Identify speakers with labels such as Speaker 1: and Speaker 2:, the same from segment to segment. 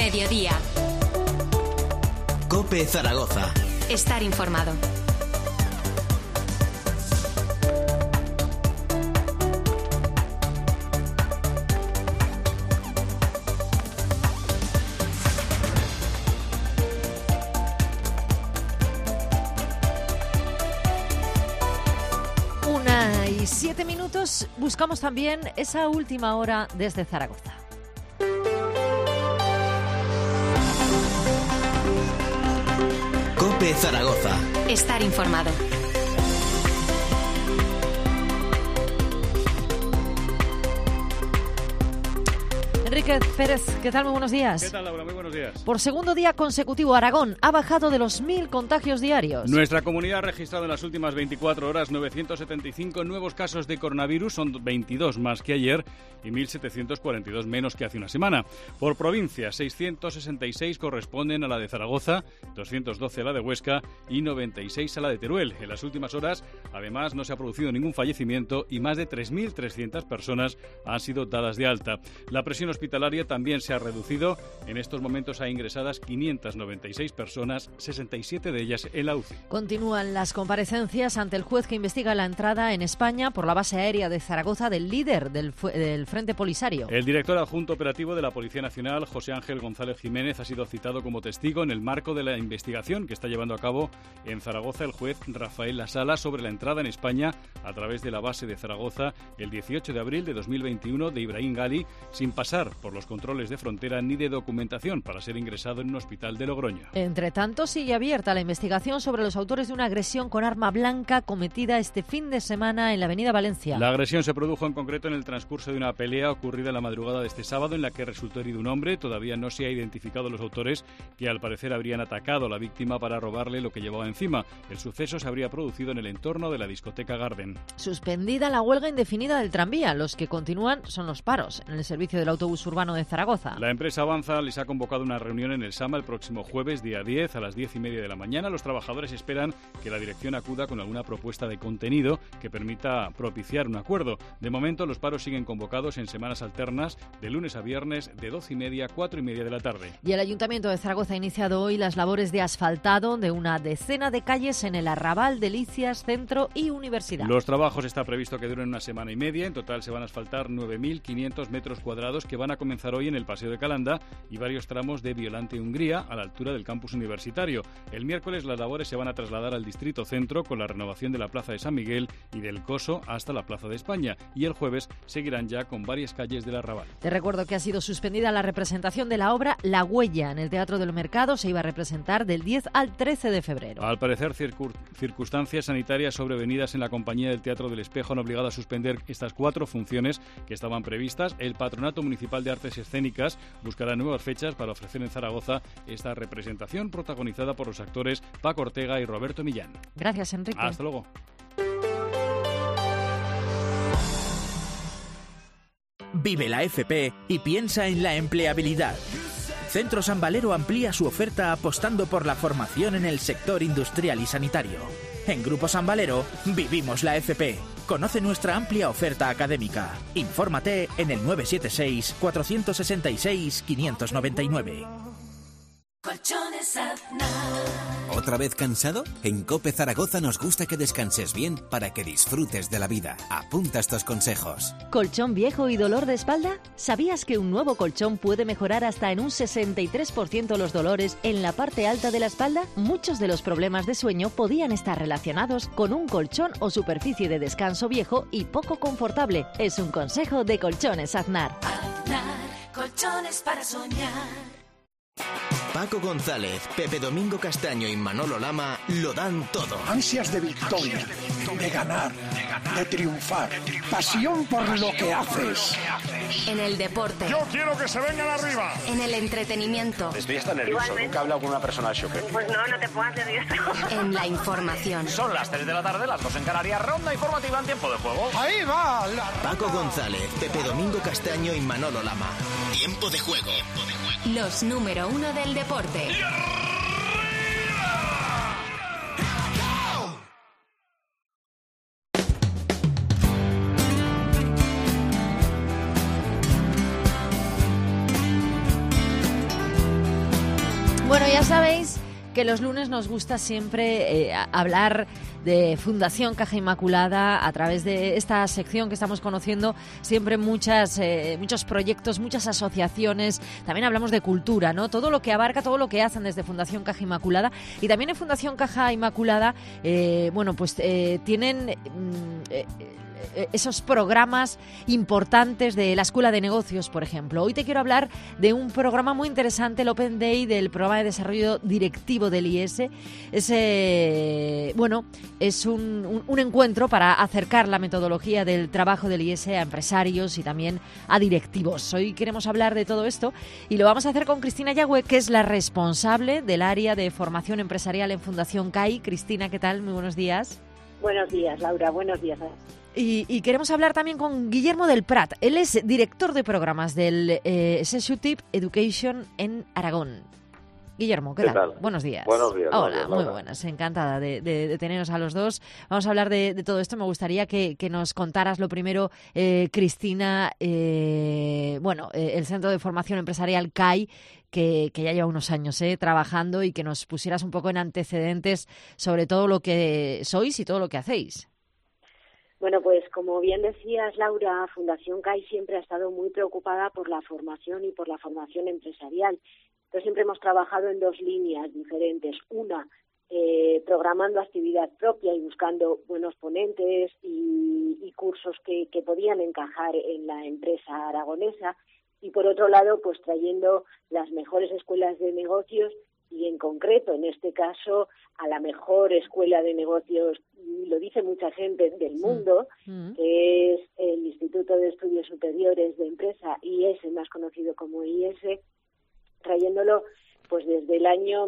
Speaker 1: Mediodía.
Speaker 2: COPE Zaragoza.
Speaker 1: Estar informado.
Speaker 3: Una y 7 minutos. Buscamos también esa última hora desde Zaragoza.
Speaker 2: COPE Zaragoza.
Speaker 1: Estar informado.
Speaker 3: Enrique Pérez, ¿qué tal? Muy buenos días.
Speaker 4: ¿Qué tal, Laura? Muy buenos días.
Speaker 3: Por segundo día consecutivo, Aragón ha bajado de los 1.000 contagios diarios.
Speaker 4: Nuestra comunidad ha registrado en las últimas 24 horas 975 nuevos casos de coronavirus, son 22 más que ayer y 1.742 menos que hace una semana. Por provincia, 666 corresponden a la de Zaragoza, 212 a la de Huesca y 96 a la de Teruel. En las últimas horas, además, no se ha producido ningún fallecimiento y más de 3.300 personas han sido dadas de alta. La presión hospitalaria también se ha reducido. En estos momentos hay ingresadas 596 personas, 67 de ellas en la UCI.
Speaker 3: Continúan las comparecencias ante el juez que investiga la entrada en España por la base aérea de Zaragoza del líder del Frente Polisario.
Speaker 4: El director adjunto operativo de la Policía Nacional, José Ángel González Jiménez, ha sido citado como testigo en el marco de la investigación que está llevando a cabo en Zaragoza el juez Rafael Lasala sobre la entrada en España a través de la base de Zaragoza el 18 de abril de 2021 de Ibrahim Gali, sin pasar por los controles de frontera ni de documentación para ser ingresado en un hospital de Logroño.
Speaker 3: Entre tanto, sigue abierta la investigación sobre los autores de una agresión con arma blanca cometida este fin de semana en la avenida Valencia.
Speaker 4: La agresión se produjo en concreto en el transcurso de una pelea ocurrida en la madrugada de este sábado en la que resultó herido un hombre. Todavía no se ha identificado los autores, que al parecer habrían atacado a la víctima para robarle lo que llevaba encima. El suceso se habría producido en el entorno de la discoteca Garden.
Speaker 3: Suspendida la huelga indefinida del tranvía. Los que continúan son los paros en el servicio del autobús urbano de Zaragoza.
Speaker 4: La empresa Avanza les ha convocado una reunión en el SAMA el próximo jueves, día 10, a las 10:30 de la mañana. Los trabajadores esperan que la dirección acuda con alguna propuesta de contenido que permita propiciar un acuerdo. De momento, los paros siguen convocados en semanas alternas, de lunes a viernes, de 12:30 a 4:30 de la tarde.
Speaker 3: Y el Ayuntamiento de Zaragoza ha iniciado hoy las labores de asfaltado de una decena de calles en el Arrabal, Delicias, Centro y Universidad.
Speaker 4: Los trabajos está previsto que duren una semana y media. En total se van a asfaltar 9.500 metros cuadrados que van a comenzar hoy en el Paseo de Calanda y varios tramos de Violante, Hungría, a la altura del campus universitario. El miércoles las labores se van a trasladar al Distrito Centro con la renovación de la Plaza de San Miguel y del Coso hasta la Plaza de España. Y el jueves seguirán ya con varias calles del Arrabal.
Speaker 3: Te recuerdo que ha sido suspendida la representación de la obra La Huella en el Teatro del Mercado. Se iba a representar del 10 al 13 de febrero.
Speaker 4: Al parecer, circunstancias sanitarias sobrevenidas en la compañía del Teatro del Espejo han obligado a suspender estas 4 funciones que estaban previstas. El Patronato Municipal de Artes Escénicas buscará nuevas fechas para ofrecer en Zaragoza esta representación protagonizada por los actores Paco Ortega y Roberto Millán.
Speaker 3: Gracias, Enrique.
Speaker 4: Hasta luego.
Speaker 5: Vive la FP y piensa en la empleabilidad. Centro San Valero amplía su oferta apostando por la formación en el sector industrial y sanitario. En Grupo San Valero vivimos la FP. Conoce nuestra amplia oferta académica. Infórmate en el 976 466 599.
Speaker 6: Colchones Aznar.
Speaker 2: ¿Otra vez cansado? En COPE Zaragoza nos gusta que descanses bien para que disfrutes de la vida. Apunta estos consejos.
Speaker 7: ¿Colchón viejo y dolor de espalda? ¿Sabías que un nuevo colchón puede mejorar hasta en un 63% los dolores en la parte alta de la espalda? Muchos de los problemas de sueño podían estar relacionados con un colchón o superficie de descanso viejo y poco confortable. Es un consejo de Colchones Aznar.
Speaker 6: Aznar, colchones para soñar.
Speaker 2: Paco González, Pepe Domingo Castaño y Manolo Lama lo dan todo.
Speaker 8: Ansias de victoria, de ganar, de triunfar, pasión por lo que haces.
Speaker 1: En el deporte.
Speaker 9: Yo quiero que se vengan arriba.
Speaker 1: En el entretenimiento.
Speaker 10: Estoy hasta nervioso, nunca he hablado con una persona de choque.
Speaker 11: Pues no te pongas nervioso.
Speaker 1: En la información.
Speaker 10: Son las 3 de la tarde, las 2 en Canarias, ronda informativa en tiempo de juego.
Speaker 8: Ahí va la
Speaker 2: Paco González, Pepe Domingo Castaño y Manolo Lama. Tiempo de juego.
Speaker 1: Los número 1 del deporte.
Speaker 3: ya sabéis que los lunes nos gusta siempre hablar de Fundación Caja Inmaculada a través de esta sección que estamos conociendo, siempre muchos proyectos, muchas asociaciones, también hablamos de cultura, ¿no? Todo lo que abarca, todo lo que hacen desde Fundación Caja Inmaculada. Y también en Fundación Caja Inmaculada, tienen esos programas importantes de la Escuela de Negocios, por ejemplo. Hoy te quiero hablar de un programa muy interesante, el Open Day del Programa de Desarrollo Directivo del IES. Es un encuentro para acercar la metodología del trabajo del IES a empresarios y también a directivos. Hoy queremos hablar de todo esto y lo vamos a hacer con Cristina Yagüe, que es la responsable del área de formación empresarial en Fundación CAI. Cristina, ¿qué tal? Muy buenos días.
Speaker 9: Buenos días, Laura. Buenos días.
Speaker 3: Y queremos hablar también con Guillermo del Prat. Él es director de programas del Executive Education en Aragón. Guillermo, ¿qué tal? Buenos días.
Speaker 11: Buenos días.
Speaker 3: Hola, muy buenas. Encantada de teneros a los dos. Vamos a hablar de todo esto. Me gustaría que nos contaras lo primero, Cristina, el Centro de Formación Empresarial CAI, que ya lleva unos años trabajando, y que nos pusieras un poco en antecedentes sobre todo lo que sois y todo lo que hacéis.
Speaker 9: Bueno, pues como bien decías, Laura, Fundación CAI siempre ha estado muy preocupada por la formación y por la formación empresarial. Entonces siempre hemos trabajado en dos líneas diferentes. Una, programando actividad propia y buscando buenos ponentes y cursos que podían encajar en la empresa aragonesa. Y por otro lado, pues trayendo las mejores escuelas de negocios y en concreto, en este caso, a la mejor escuela de negocios, y lo dice mucha gente del mundo, que es el Instituto de Estudios Superiores de Empresa, IES, más conocido como IES, trayéndolo pues desde el año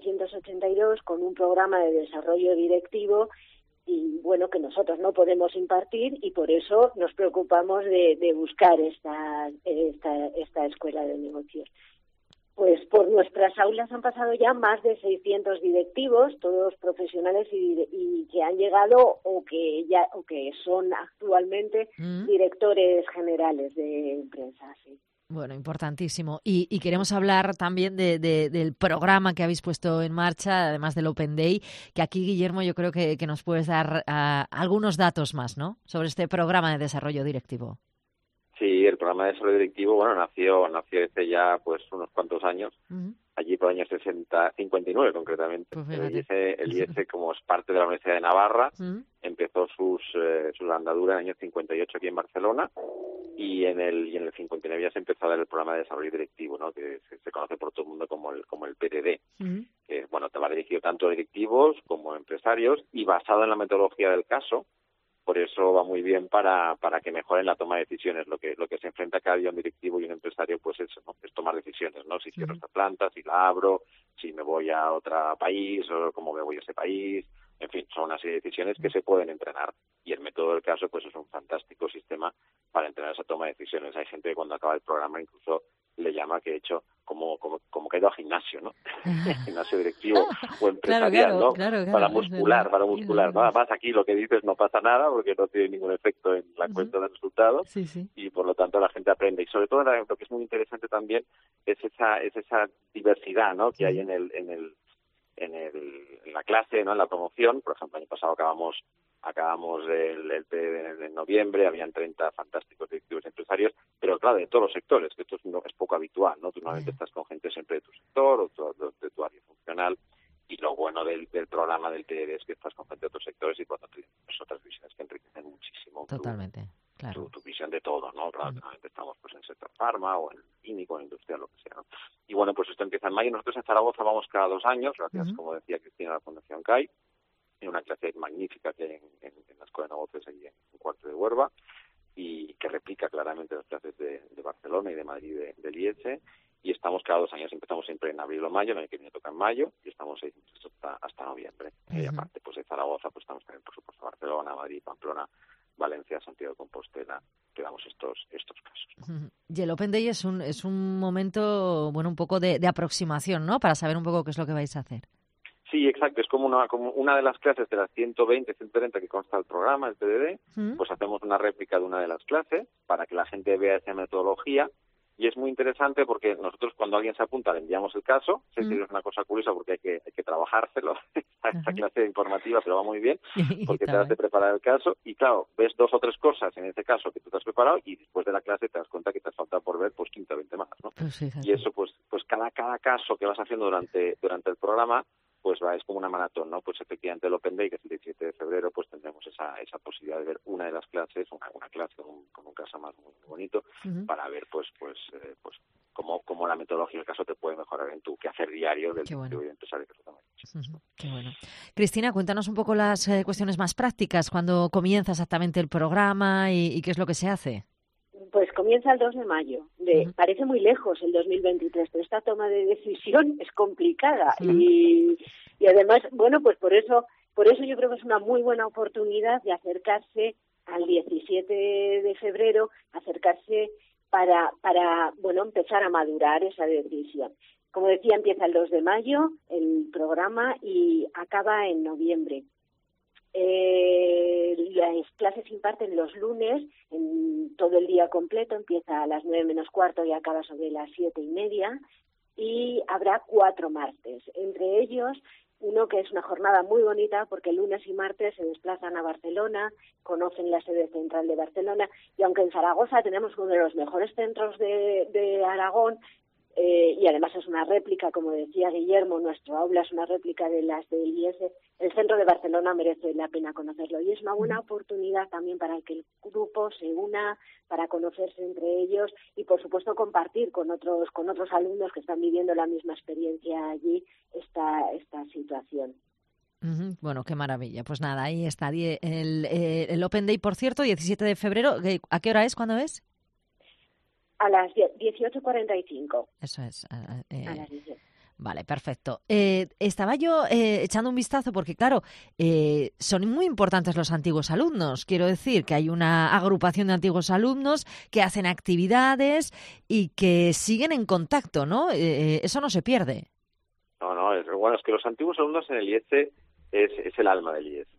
Speaker 9: 1982 con un programa de desarrollo directivo y bueno, que nosotros no podemos impartir, y por eso nos preocupamos de buscar esta escuela de negocios. Pues por nuestras aulas han pasado ya más de 600 directivos, todos profesionales y que han llegado o que son actualmente directores generales de empresas. Sí.
Speaker 3: Bueno, importantísimo. Y queremos hablar también del programa que habéis puesto en marcha, además del Open Day, que aquí, Guillermo, yo creo que nos puedes dar algunos datos más, ¿no?, sobre este programa de desarrollo directivo.
Speaker 11: Sí, el programa de desarrollo directivo, nació hace ya pues unos cuantos años, allí por el año 59 concretamente. Pues el IES, como es parte de la Universidad de Navarra, empezó su andadura en el año 58 aquí en Barcelona, y en el 59 ya se empezó a dar el programa de desarrollo directivo, ¿no?, que se conoce por todo el mundo como el PDD, que te va dirigido tanto a directivos como a empresarios y basado en la metodología del caso. Por eso va muy bien para que mejoren la toma de decisiones. Lo que se enfrenta cada día un directivo y un empresario, pues eso, ¿no?, es tomar decisiones, ¿no? Si cierro esta planta, si la abro, si me voy a otro país o cómo me voy a ese país. En fin, son una serie de decisiones que se pueden entrenar. Y el método del caso, pues es un fantástico sistema para entrenar esa toma de decisiones. Hay gente que cuando acaba el programa incluso le llama que he hecho como que he ido al gimnasio, ¿no? Gimnasio directivo o empresarial, ¿no? Claro, para muscular, ¿no? Además aquí lo que dices no pasa nada porque no tiene ningún efecto en la cuenta de resultados, y por lo tanto la gente aprende. Y sobre todo lo que es muy interesante también es esa diversidad, ¿no?, que hay en la clase, ¿no?, en la promoción. Por ejemplo, el año pasado acabamos el PD en noviembre, habían 30 fantásticos directivos empresarios, pero claro, de todos los sectores, que esto es poco habitual, ¿no? Tú normalmente estás con gente siempre de tu sector o de tu área funcional, y lo bueno del programa del TED es que estás con gente de otros sectores y por lo tanto tienes otras visiones que enriquecen muchísimo.
Speaker 3: Totalmente, claro.
Speaker 11: Tu visión de todo, ¿no? Claro, normalmente estamos pues en el sector farma o en el químico, en industrial, lo que sea, ¿no? Y bueno, pues esto empieza en mayo. Nosotros en Zaragoza vamos cada 2 años, gracias, como decía Cristina, a la Fundación CAI, en una clase magnífica que hay en la Escuela de Negocios allí en Cuarto de Huerva, y que replica claramente las clases de Barcelona y de Madrid del IES, y estamos cada 2 años. Empezamos siempre en abril o mayo, el año que viene toca en mayo, y estamos 6 meses hasta noviembre. Y aparte, pues de Zaragoza, pues estamos también, por supuesto, Barcelona, Madrid, Pamplona, Valencia, Santiago de Compostela, que damos estos casos.
Speaker 3: Y el Open Day es un momento, bueno, un poco de aproximación, ¿no?, para saber un poco qué es lo que vais a hacer.
Speaker 11: Sí, exacto. Es como una de las clases de las 120, 130 que consta el programa, el PDD, pues hacemos una réplica de una de las clases para que la gente vea esa metodología Y es muy interesante porque nosotros cuando alguien se apunta le enviamos el caso. Sí, es una cosa curiosa porque hay que trabajárselo, esta clase informativa, pero va muy bien porque te has de preparar el caso y claro, ves 2 o 3 cosas en este caso que tú te has preparado y después de la clase te das cuenta que te has faltado por ver pues 15 o 20 más, ¿no? Y eso pues cada caso que vas haciendo durante el programa pues es como una maratón, ¿no? Pues efectivamente el Open Day, que es el 17 de febrero, pues tendremos esa posibilidad de ver una de las clases, una clase con un caso más muy bonito, para ver pues cómo la metodología del caso te puede mejorar en tu quehacer diario del empresario que tú también.
Speaker 3: Qué bueno. Cristina, cuéntanos un poco las cuestiones más prácticas, cuándo comienza exactamente el programa y qué es lo que se hace.
Speaker 9: Pues comienza el 2 de mayo. Parece muy lejos el 2023, pero esta toma de decisión es complicada. Y además, bueno, pues por eso yo creo que es una muy buena oportunidad de acercarse al 17 de febrero, para empezar a madurar esa decisión. Como decía, empieza el 2 de mayo el programa y acaba en noviembre. Las clases se imparten los lunes, en todo el día completo, empieza a las 9 menos cuarto y acaba sobre las 7:30, y habrá 4 martes, entre ellos uno que es una jornada muy bonita porque lunes y martes se desplazan a Barcelona, conocen la sede central de Barcelona, y aunque en Zaragoza tenemos uno de los mejores centros de Aragón, y además es una réplica, como decía Guillermo, nuestro aula es una réplica de las del IES, el centro de Barcelona merece la pena conocerlo y es una buena oportunidad también para que el grupo se una, para conocerse entre ellos y por supuesto compartir con otros alumnos que están viviendo la misma experiencia allí esta situación.
Speaker 3: Bueno, qué maravilla. Pues nada, ahí está el Open Day, por cierto, 17 de febrero. ¿A qué hora es? ¿Cuándo es?
Speaker 9: A las 18:45.
Speaker 3: Eso es.
Speaker 9: A las 18.
Speaker 3: Vale, perfecto. Estaba yo echando un vistazo porque, claro, son muy importantes los antiguos alumnos. Quiero decir que hay una agrupación de antiguos alumnos que hacen actividades y que siguen en contacto, ¿no? Eso no se pierde.
Speaker 11: No, es que los antiguos alumnos en el IES es el alma del IES.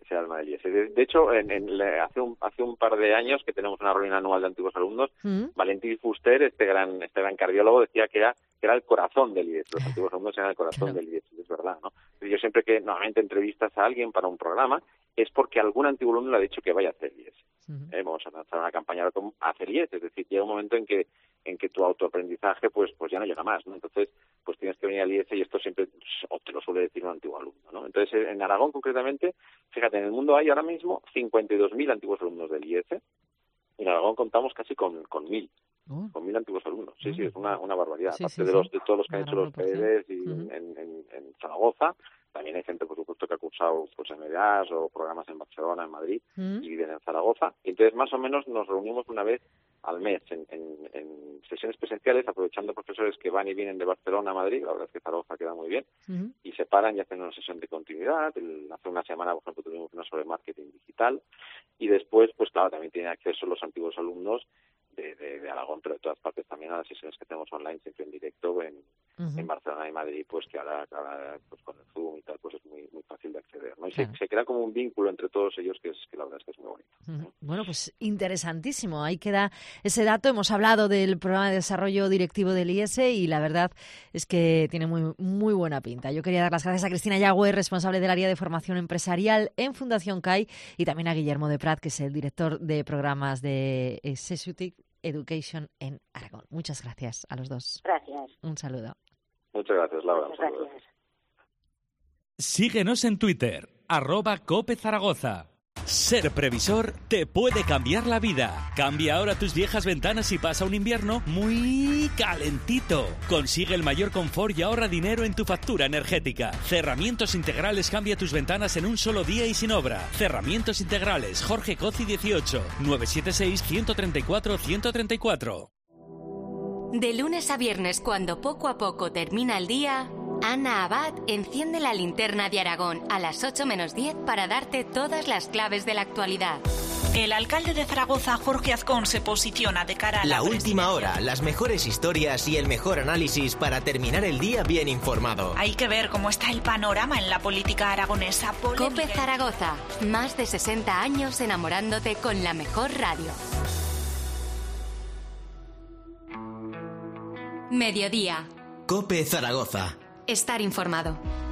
Speaker 11: De hecho, hace un par de años que tenemos una reunión anual de antiguos alumnos, Valentín Fuster, este gran cardiólogo, decía que era el corazón del IES. Los antiguos alumnos eran el corazón del IES, es verdad, ¿no? Yo siempre que normalmente entrevistas a alguien para un programa es porque algún antiguo alumno le ha dicho que vaya a hacer IES. Vamos a lanzar una campaña como hacer IES, es decir, llega un momento en que tu autoaprendizaje pues ya no llega más, ¿no? Entonces, pues tienes que venir al IES y esto siempre te lo suele decir un antiguo alumno, ¿no? Entonces, en Aragón concretamente, fíjate, en el mundo hay ahora mismo 52.000 antiguos alumnos del IES y en Aragón contamos casi con 1.000. Con 1.000 antiguos alumnos. Sí, es una barbaridad. Aparte de todos los que han hecho los PEDs y en Zaragoza, también hay gente, por supuesto, que ha cursado pues en EDAS o programas en Barcelona, en Madrid, y viven en Zaragoza. Y entonces, más o menos, nos reunimos una vez al mes en sesiones presenciales, aprovechando profesores que van y vienen de Barcelona a Madrid. La verdad es que Zaragoza queda muy bien. Y se paran y hacen una sesión de continuidad. Hace una semana, por ejemplo, tuvimos una sobre marketing digital. Y después, pues claro, también tienen acceso los antiguos alumnos de Aragón, pero de todas partes también a las sesiones que tenemos online, siempre en directo en Barcelona y Madrid, pues que ahora pues con el Zoom y tal, pues es muy fácil de acceder, ¿no? Y se crea como un vínculo entre todos ellos que la verdad es que es muy bonito.
Speaker 3: Bueno, pues interesantísimo. Ahí queda ese dato. Hemos hablado del programa de desarrollo directivo del IES y la verdad es que tiene muy, muy buena pinta. Yo quería dar las gracias a Cristina Yagüe, responsable del área de formación empresarial en Fundación CAI, y también a Guillermo de Prat, que es el director de programas de Executive Education en Aragón. Muchas gracias a los dos.
Speaker 9: Gracias.
Speaker 3: Un saludo.
Speaker 11: Muchas gracias, Laura.
Speaker 9: Muchas gracias.
Speaker 12: Síguenos en Twitter, @CopeZaragoza. Ser previsor te puede cambiar la vida. Cambia ahora tus viejas ventanas y pasa un invierno muy calentito. Consigue el mayor confort y ahorra dinero en tu factura energética. Cerramientos Integrales cambia tus ventanas en un solo día y sin obra. Cerramientos Integrales, Jorge Cozi 18, 976-134-134.
Speaker 1: De lunes a viernes, cuando poco a poco termina el día, Ana Abad enciende la linterna de Aragón a las 8 menos 10 para darte todas las claves de la actualidad.
Speaker 13: El alcalde de Zaragoza, Jorge Azcón, se posiciona de cara a la
Speaker 14: última hora, las mejores historias y el mejor análisis para terminar el día bien informado.
Speaker 13: Hay que ver cómo está el panorama en la política aragonesa.
Speaker 1: COPE Zaragoza, más de 60 años enamorándote con la mejor radio. Mediodía.
Speaker 14: COPE Zaragoza.
Speaker 1: Estar informado.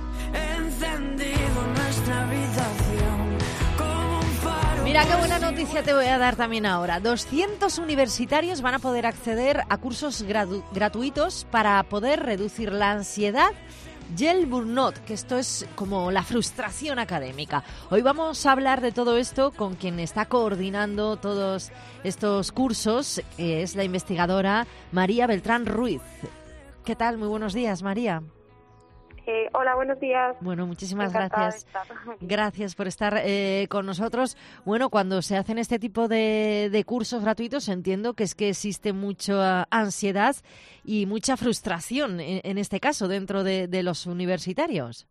Speaker 6: Encendido nuestra habitación como un faro.
Speaker 3: Mira qué buena noticia te voy a dar también ahora. 200 universitarios van a poder acceder a cursos gratuitos para poder reducir la ansiedad y el burnout, que esto es como la frustración académica. Hoy vamos a hablar de todo esto con quien está coordinando todos estos cursos, que es la investigadora María Beltrán Ruiz. ¿Qué tal? Muy buenos días, María.
Speaker 15: Hola, buenos días.
Speaker 3: Bueno, muchísimas
Speaker 15: Encantada
Speaker 3: gracias.
Speaker 15: de estar.
Speaker 3: Gracias por estar con nosotros. Bueno, cuando se hacen este tipo de cursos gratuitos, entiendo que es que existe mucha ansiedad y mucha frustración, en este caso, dentro de los universitarios.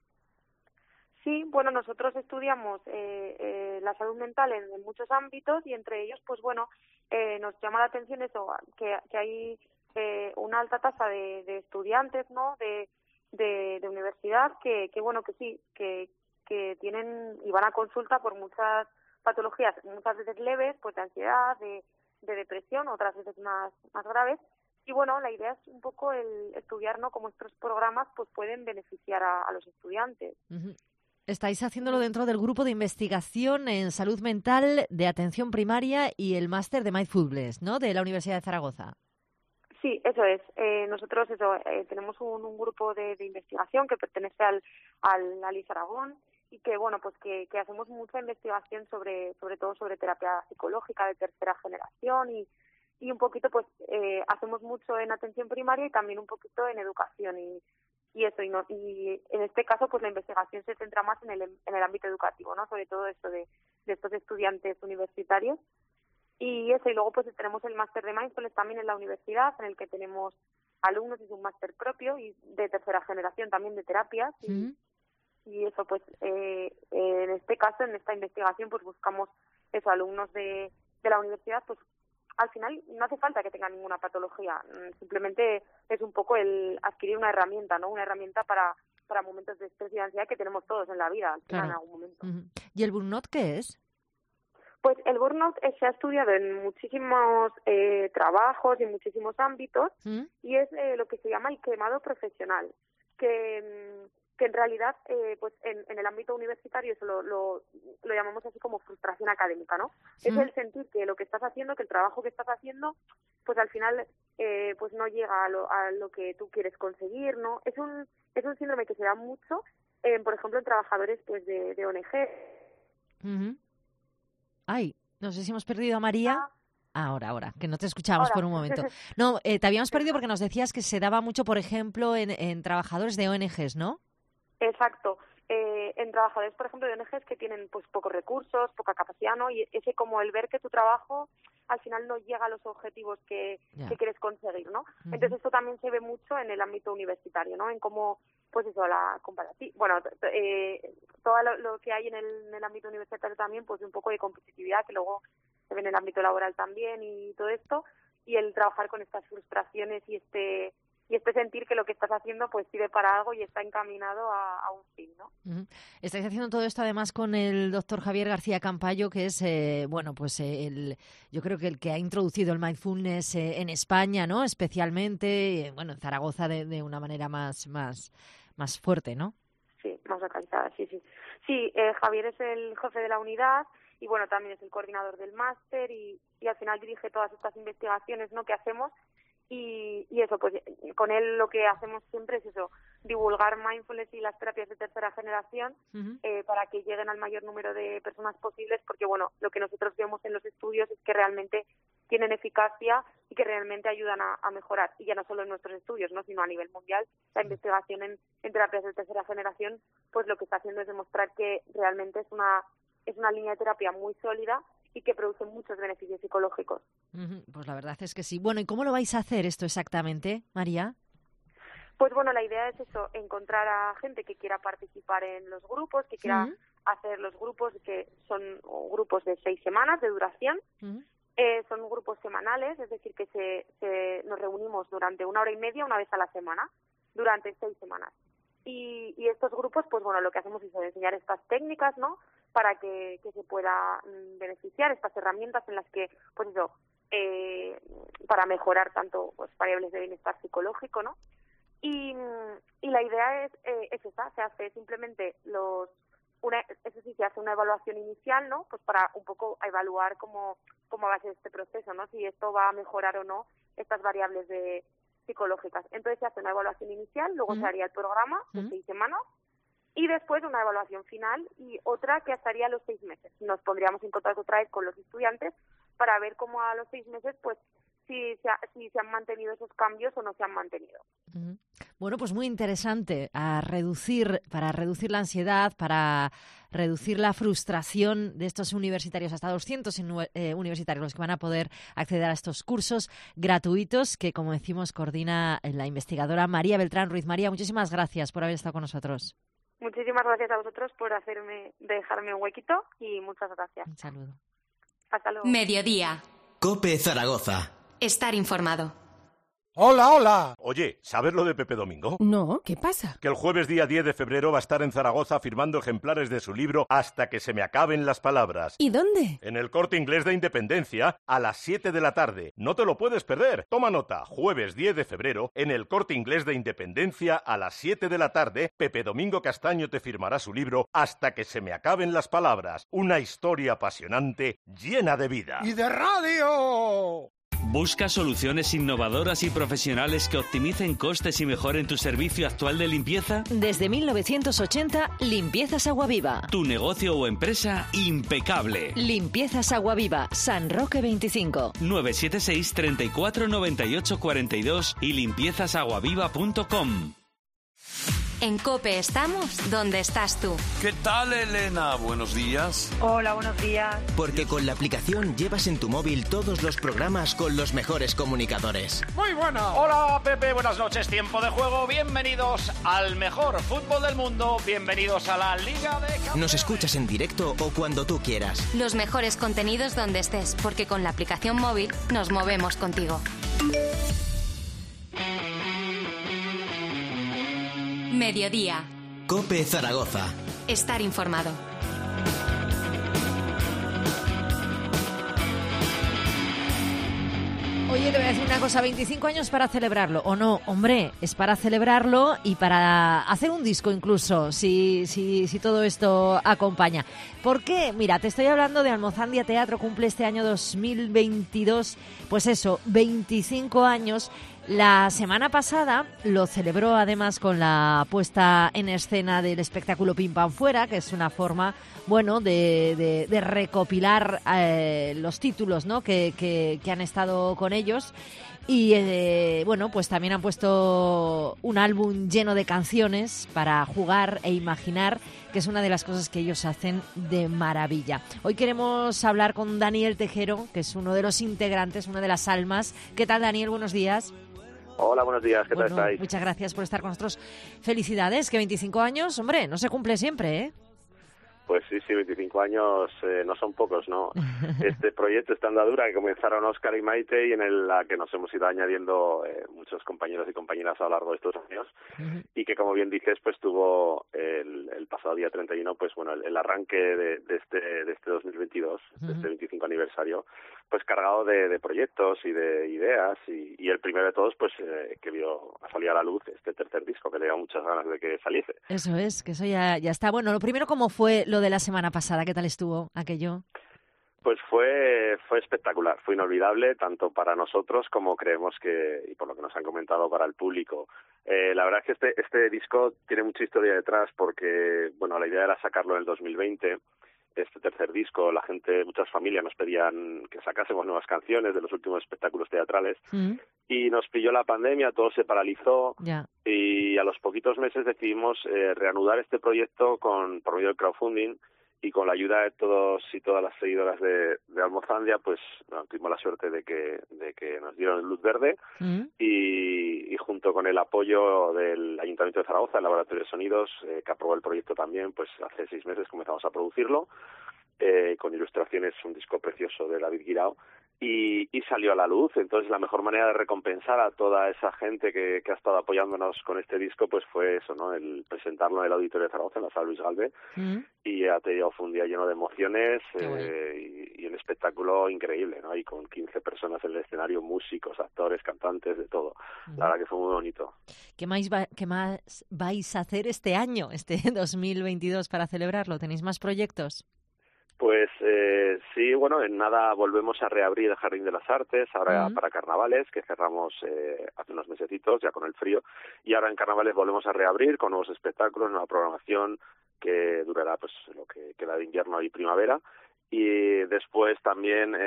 Speaker 15: Sí, bueno, nosotros estudiamos la salud mental en muchos ámbitos y entre ellos, pues bueno, nos llama la atención eso, que hay una alta tasa de estudiantes, ¿no?, de universidad que bueno, que sí, que tienen y van a consulta por muchas patologías, muchas veces leves, pues de ansiedad, de depresión, otras veces más graves. Y bueno, la idea es un poco el estudiar, ¿no?, cómo estos programas pues pueden beneficiar a los estudiantes.
Speaker 3: Uh-huh. Estáis haciéndolo dentro del grupo de investigación en salud mental de atención primaria y el máster de Mindfulness, ¿no?, de la Universidad de Zaragoza.
Speaker 15: Sí, eso es. Nosotros tenemos un grupo de investigación que pertenece al ALIS Aragón y que bueno, pues que hacemos mucha investigación sobre todo sobre terapia psicológica de tercera generación y un poquito pues hacemos mucho en atención primaria y también un poquito en educación y eso y en este caso pues la investigación se centra más en el ámbito educativo, ¿no?, sobre todo esto de estos estudiantes universitarios. Y eso, y luego pues tenemos el máster de Mindfulness también en la universidad, en el que tenemos alumnos, es un máster propio y de tercera generación también de terapias. Y eso pues en este caso, en esta investigación, pues buscamos eso, alumnos de la universidad, pues al final no hace falta que tengan ninguna patología, simplemente es un poco el adquirir una herramienta, ¿no?, una herramienta para momentos de estrés y de ansiedad que tenemos todos en la vida, al final, en algún momento.
Speaker 3: ¿Y el burnout qué es?
Speaker 15: Pues el burnout se ha estudiado en muchísimos trabajos y en muchísimos ámbitos y es lo que se llama el quemado profesional, que en realidad pues en el ámbito universitario eso lo llamamos así como frustración académica, ¿no? Es el sentir que lo que estás haciendo, que el trabajo que estás haciendo, pues al final pues no llega a lo que tú quieres conseguir, ¿no? Es un síndrome que se da mucho, por ejemplo, en trabajadores pues de ONG.
Speaker 3: Ay, no sé si hemos perdido a María. Ahora, que no te escuchábamos por un momento. No, te habíamos perdido porque nos decías que se daba mucho, por ejemplo, en trabajadores de ONGs, ¿no?
Speaker 15: Exacto. En trabajadores, por ejemplo, de ONGs que tienen pues pocos recursos, poca capacidad, ¿no? Y ese como el ver que tu trabajo al final no llega a los objetivos que quieres conseguir, ¿no? Entonces esto también se ve mucho en el ámbito universitario, ¿no? En cómo, pues eso, la comparativa, bueno, todo lo que hay en el ámbito universitario también, pues un poco de competitividad que luego se ve en el ámbito laboral también y todo esto, y el trabajar con estas frustraciones y este sentir que lo que estás haciendo pues sirve para algo y está encaminado a un fin, ¿no?
Speaker 3: Estáis haciendo todo esto además con el doctor Javier García Campayo, que es, yo creo que el que ha introducido el mindfulness en España, ¿no? Especialmente, en Zaragoza de una manera más fuerte, ¿no?
Speaker 15: Sí, más localizada, sí. Sí, Javier es el jefe de la unidad y bueno, también es el coordinador del máster y al final dirige todas estas investigaciones, ¿no?, que hacemos. Y eso, pues con él lo que hacemos siempre es eso, divulgar mindfulness y las terapias de tercera generación para que lleguen al mayor número de personas posibles, porque bueno, lo que nosotros vemos en los estudios es que realmente tienen eficacia y que realmente ayudan a mejorar, y ya no solo en nuestros estudios, no, sino a nivel mundial. La investigación en terapias de tercera generación, pues lo que está haciendo es demostrar que realmente es una línea de terapia muy sólida y que produce muchos beneficios psicológicos.
Speaker 3: Pues la verdad es que sí. Bueno, ¿y cómo lo vais a hacer esto exactamente, María?
Speaker 15: Pues bueno, la idea es eso, encontrar a gente que quiera participar en los grupos, que quiera hacer los grupos, que son grupos de 6 semanas de duración. Son grupos semanales, es decir, que nos reunimos durante 1 hora y media, una vez a la semana, durante 6 semanas. Y estos grupos, pues bueno, lo que hacemos es enseñar estas técnicas, ¿no?, para que se pueda beneficiar, estas herramientas en las que, pues eso, para mejorar tanto pues variables de bienestar psicológico, ¿no? Y la idea es esa, se hace simplemente se hace una evaluación inicial, ¿no? Pues para un poco evaluar cómo va a ser este proceso, ¿no? Si esto va a mejorar o no estas variables psicológicas. Entonces se hace una evaluación inicial, luego se haría el programa de 6 semanas y después una evaluación final y otra que estaría a los 6 meses. Nos pondríamos en contacto otra vez con los estudiantes para ver cómo a los 6 meses, pues, si se han mantenido esos cambios o no se han mantenido.
Speaker 3: Bueno, pues muy interesante para reducir la ansiedad, para reducir la frustración de estos universitarios, hasta 200 universitarios los que van a poder acceder a estos cursos gratuitos que, como decimos, coordina la investigadora María Beltrán Ruiz. María, muchísimas gracias por haber estado con nosotros.
Speaker 15: Muchísimas gracias a vosotros por dejarme un huequito y muchas gracias.
Speaker 3: Un saludo.
Speaker 15: Hasta luego.
Speaker 1: Mediodía.
Speaker 14: COPE Zaragoza.
Speaker 1: Estar informado.
Speaker 16: ¡Hola, hola! Oye, ¿sabes lo de Pepe Domingo?
Speaker 17: No, ¿qué pasa?
Speaker 16: Que el jueves día 10 de febrero va a estar en Zaragoza firmando ejemplares de su libro Hasta que se me acaben las palabras.
Speaker 17: ¿Y dónde?
Speaker 16: En el Corte Inglés de Independencia, a las 7 de la tarde. No te lo puedes perder. Toma nota, jueves 10 de febrero, en el Corte Inglés de Independencia, a las 7 de la tarde, Pepe Domingo Castaño te firmará su libro Hasta que se me acaben las palabras. Una historia apasionante, llena de vida.
Speaker 8: ¡Y de radio!
Speaker 12: Busca soluciones innovadoras y profesionales que optimicen costes y mejoren tu servicio actual de limpieza.
Speaker 7: Desde 1980, Limpiezas Aguaviva.
Speaker 12: Tu negocio o empresa impecable.
Speaker 7: Limpiezas Aguaviva, San Roque 25.
Speaker 12: 976 34 98 42 y limpiezasaguaviva.com.
Speaker 1: En COPE estamos donde estás tú.
Speaker 18: ¿Qué tal, Elena? Buenos días.
Speaker 15: Hola, buenos días.
Speaker 14: Porque con la aplicación llevas en tu móvil todos los programas con los mejores comunicadores.
Speaker 8: ¡Muy buena!
Speaker 10: Hola, Pepe, buenas noches. Tiempo de juego. Bienvenidos al mejor fútbol del mundo. Bienvenidos a la Liga de Campeones.
Speaker 14: Nos escuchas en directo o cuando tú quieras.
Speaker 1: Los mejores contenidos donde estés, porque con la aplicación móvil nos movemos contigo. Mediodía.
Speaker 14: COPE Zaragoza.
Speaker 1: Estar informado.
Speaker 3: Oye, te voy a decir una cosa, 25 años para celebrarlo, ¿o no? Hombre, es para celebrarlo y para hacer un disco incluso, si todo esto acompaña. ¿Por qué? Mira, te estoy hablando de Almozandia Teatro, cumple este año 2022, pues eso, 25 años. La semana pasada lo celebró además con la puesta en escena del espectáculo Pim Pam Fuera, que es una forma, bueno, de recopilar los títulos, ¿no? que han estado con ellos. Y bueno, pues también han puesto un álbum lleno de canciones para jugar e imaginar, que es una de las cosas que ellos hacen de maravilla. Hoy queremos hablar con Daniel Tejero, que es uno de los integrantes, una de las almas. ¿Qué tal, Daniel? Buenos días.
Speaker 11: Hola, buenos días, ¿qué tal estáis?
Speaker 3: Muchas gracias por estar con nosotros. Felicidades, que 25 años, hombre, no se cumple siempre, ¿eh?
Speaker 11: Pues sí, 25 años no son pocos, ¿no? Este proyecto, esta andadura que comenzaron Óscar y Maite y en la que nos hemos ido añadiendo muchos compañeros y compañeras a lo largo de estos años y que, como bien dices, pues tuvo el pasado día 31, pues bueno, el arranque de este 2022, de este 25 aniversario, pues cargado de proyectos y de ideas y el primero de todos, pues que ha salido a la luz este tercer disco, que le da muchas ganas de que saliese.
Speaker 3: Eso es, que eso ya está. Bueno, lo primero, ¿cómo fue lo de la semana pasada? ¿Qué tal estuvo aquello?
Speaker 11: Pues fue espectacular, fue inolvidable, tanto para nosotros como creemos que, y por lo que nos han comentado, para el público. La verdad es que este disco tiene mucha historia detrás porque, bueno, la idea era sacarlo en el 2020, este tercer disco. Muchas familias nos pedían que sacásemos nuevas canciones de los últimos espectáculos teatrales y nos pilló la pandemia, todo se paralizó y a los poquitos meses decidimos reanudar este proyecto por medio del crowdfunding y con la ayuda de todos y todas las seguidoras de Almozandia, pues tuvimos la suerte de que nos dieron luz verde y junto con el apoyo del Ayuntamiento de Zaragoza, el Laboratorio de Sonidos, que aprobó el proyecto también, pues hace 6 meses comenzamos a producirlo con ilustraciones, un disco precioso de David Guirao, y salió a la luz. Entonces la mejor manera de recompensar a toda esa gente que ha estado apoyándonos con este disco pues fue eso, ¿no? El presentarlo en el Auditorio de Zaragoza, en la Sala Luis Galve, y ya te digo, fue un día lleno de emociones, y un espectáculo increíble, ¿no? Y con 15 personas en el escenario, músicos, actores, cantantes, de todo. La verdad que fue muy bonito.
Speaker 3: ¿Qué más vais a hacer este año, este 2022, para celebrarlo? ¿Tenéis más proyectos?
Speaker 11: Pues sí, bueno, en nada volvemos a reabrir el Jardín de las Artes, ahora para carnavales, que cerramos hace unos mesecitos, ya con el frío, y ahora en carnavales volvemos a reabrir con nuevos espectáculos, nueva programación que durará pues lo que queda de invierno y primavera, y después también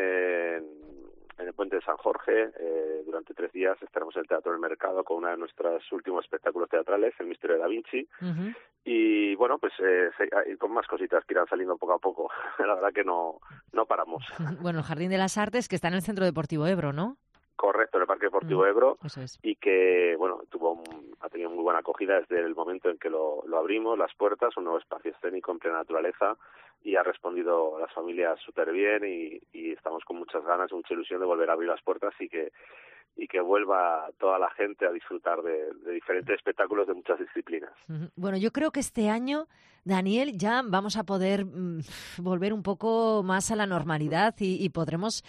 Speaker 11: en el Puente de San Jorge, durante 3 días estaremos en el Teatro del Mercado con uno de nuestros últimos espectáculos teatrales, El Misterio de Da Vinci, y bueno, pues con más cositas que irán saliendo poco a poco. La verdad que no paramos.
Speaker 3: Bueno, el Jardín de las Artes, que está en el Centro Deportivo Ebro, ¿no?
Speaker 11: Correcto, en el Parque Deportivo Ebro,
Speaker 3: eso es.
Speaker 11: Y que, bueno, ha tenido muy buena acogida desde el momento en que lo abrimos, las puertas, un nuevo espacio escénico en plena naturaleza, y ha respondido a las familias súper bien, y estamos con muchas ganas, mucha ilusión de volver a abrir las puertas y que vuelva toda la gente a disfrutar de diferentes espectáculos de muchas disciplinas.
Speaker 3: Bueno, yo creo que este año, Daniel, ya vamos a poder volver un poco más a la normalidad y podremos...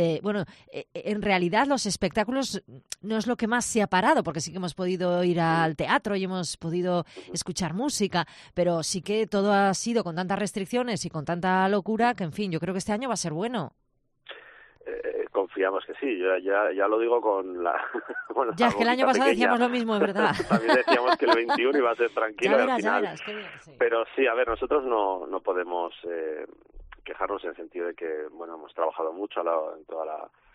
Speaker 3: en realidad los espectáculos no es lo que más se ha parado, porque sí que hemos podido ir al teatro y hemos podido escuchar música, pero sí que todo ha sido con tantas restricciones y con tanta locura que, en fin, yo creo que este año va a ser bueno.
Speaker 11: Confiamos que sí, yo ya lo digo con la... Bueno,
Speaker 3: ya es que el año pasado decíamos lo mismo, es verdad.
Speaker 11: También decíamos que el 21 iba a ser tranquilo
Speaker 3: ya verás,
Speaker 11: al final.
Speaker 3: Ya verás, qué bien, sí.
Speaker 11: Pero sí, a ver, nosotros no podemos quejarnos en el sentido de que, bueno, hemos trabajado mucho en toda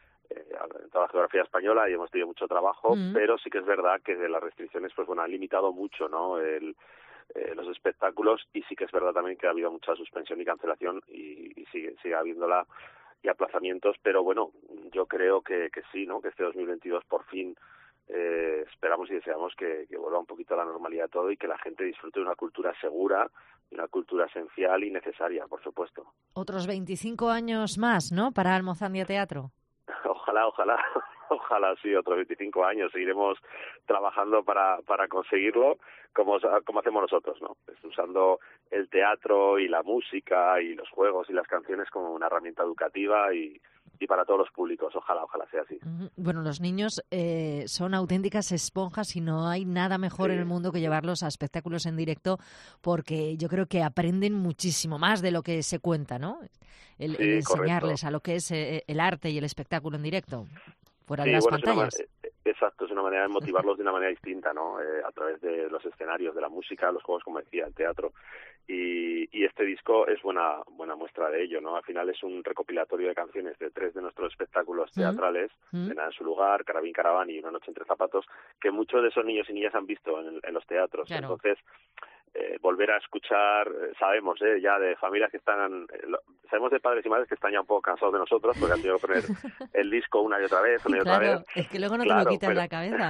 Speaker 11: la geografía española y hemos tenido mucho trabajo, pero sí que es verdad que las restricciones, pues bueno, han limitado mucho, ¿no?, los espectáculos, y sí que es verdad también que ha habido mucha suspensión y cancelación y sigue habiéndola, y aplazamientos, pero bueno, yo creo que sí, ¿no?, que este 2022 por fin esperamos y deseamos que vuelva un poquito a la normalidad todo y que la gente disfrute de una cultura segura, una cultura esencial y necesaria, por supuesto.
Speaker 3: Otros 25 años más, ¿no?, para Almozandia Teatro.
Speaker 11: Ojalá sí, otros 25 años. Seguiremos trabajando para conseguirlo como hacemos nosotros, ¿no? Pues usando el teatro y la música y los juegos y las canciones como una herramienta educativa y para todos los públicos. Ojalá sea así.
Speaker 3: Bueno, los niños son auténticas esponjas y no hay nada mejor en el mundo que llevarlos a espectáculos en directo, porque yo creo que aprenden muchísimo más de lo que se cuenta, ¿no? El enseñarles a lo que es el arte y el espectáculo en directo, fuera de las pantallas.
Speaker 11: Exacto, es una manera de motivarlos de una manera distinta, ¿no? A través de los escenarios, de la música, los juegos, como decía, el teatro. Y este disco es buena muestra de ello, ¿no? Al final es un recopilatorio de canciones de 3 de nuestros espectáculos teatrales, De Nada en su lugar, Carabín Caraván y Una noche entre zapatos, que muchos de esos niños y niñas han visto en los teatros. Claro. Entonces, volver a escuchar, sabemos ya de familias que están, sabemos de padres y madres que están ya un poco cansados de nosotros porque han tenido que poner el disco una y otra vez, otra vez.
Speaker 3: Es que luego no te lo quitas de la cabeza.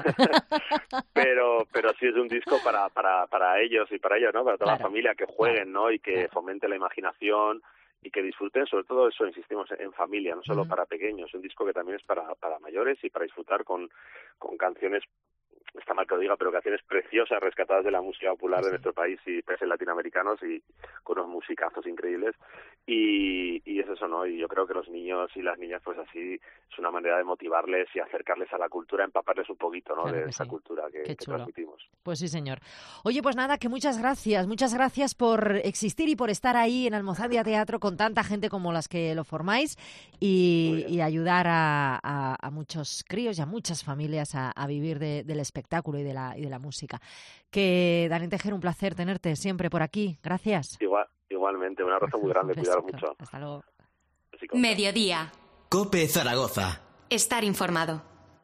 Speaker 11: pero sí es un disco para ellos y para ellos, ¿no? Para toda la familia, que jueguen, ¿no? Y que fomente la imaginación y que disfruten, sobre todo eso, insistimos, en familia, no solo para pequeños. Un disco que también es para mayores y para disfrutar con canciones, está mal que lo diga, pero canciones preciosas rescatadas de la música popular de nuestro país y países latinoamericanos, y con unos musicazos increíbles, y es eso, ¿no? Y yo creo que los niños y las niñas, pues así, es una manera de motivarles y acercarles a la cultura, empaparles un poquito, ¿no? Claro, de esa cultura que transmitimos.
Speaker 3: Pues sí, señor. Oye, pues nada, que muchas gracias por existir y por estar ahí en Almozandia Teatro con tanta gente como las que lo formáis, y ayudar a muchos críos y a muchas familias a vivir del espectáculo y de la música. Que, Daniel Tejero, un placer tenerte siempre por aquí. Gracias.
Speaker 11: Igualmente, un abrazo muy grande, cuidaros mucho.
Speaker 3: Hasta luego.
Speaker 1: Mediodía.
Speaker 14: COPE Zaragoza.
Speaker 1: Estar informado.